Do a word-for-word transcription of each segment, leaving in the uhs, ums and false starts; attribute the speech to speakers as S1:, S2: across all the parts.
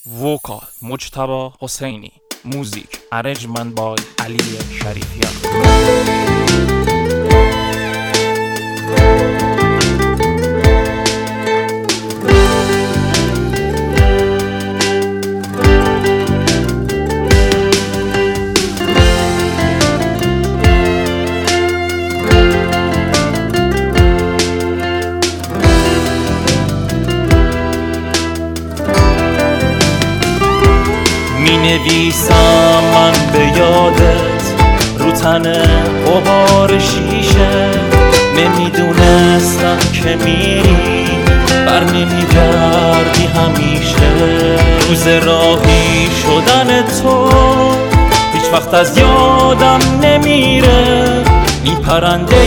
S1: ووکال مجتبی حسینی. موزیک ارنجمنت بای علی شریفیان. می نویسم من به یادت رو تن غبار شیشه، نمیدونستم که میری بر نمیگردی همیشه. روز راهی شدن تو هیچ وقت از یادم نمیره، این پرنده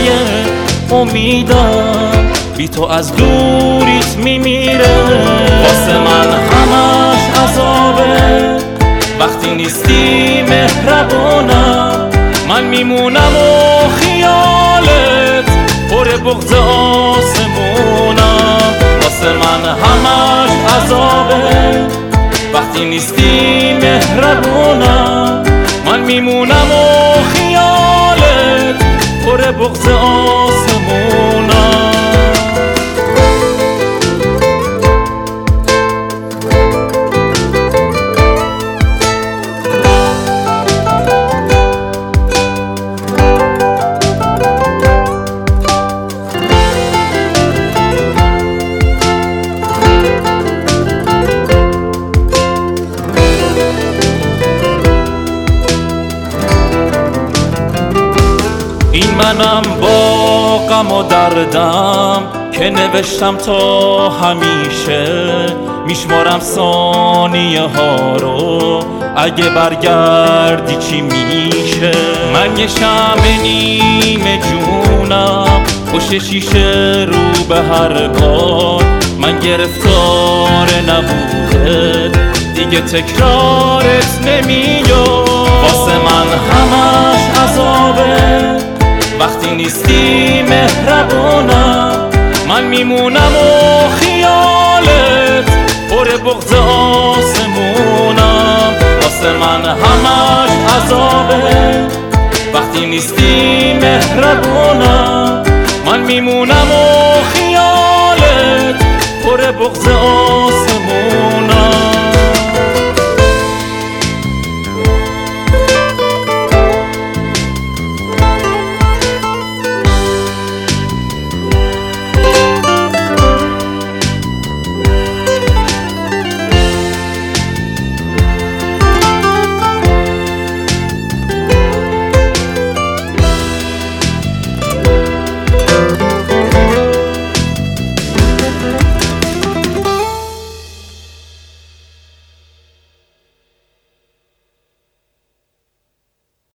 S1: امیدم بی تو از دوریت میمیره. واسه من همش عذابه وقتی نیستی مهربونم، من میمونم و خیالت پر بغض آسمونم. واسه من همش عذابه وقتی نیستی مهربونم، من میمونم و خیالت پر بغض آسمونم. این منم با غم و دردم که نوشتم تا همیشه، میشمارم ثانیه ها رو اگه برگردی چی میشه. من یه شمع نیمه جونم پشت شیشه رو به هر بار، من گرفتار نبوده دیگه تکرارت نمیاد. واسه من همش عذابه وقتی نیستی مهربونم، من میمونم و خیالت پر بغض آسمونم. واسه من همش عذابه وقتی نیستی مهربونم، من میمونم و خیالت پر بغض آسمونم.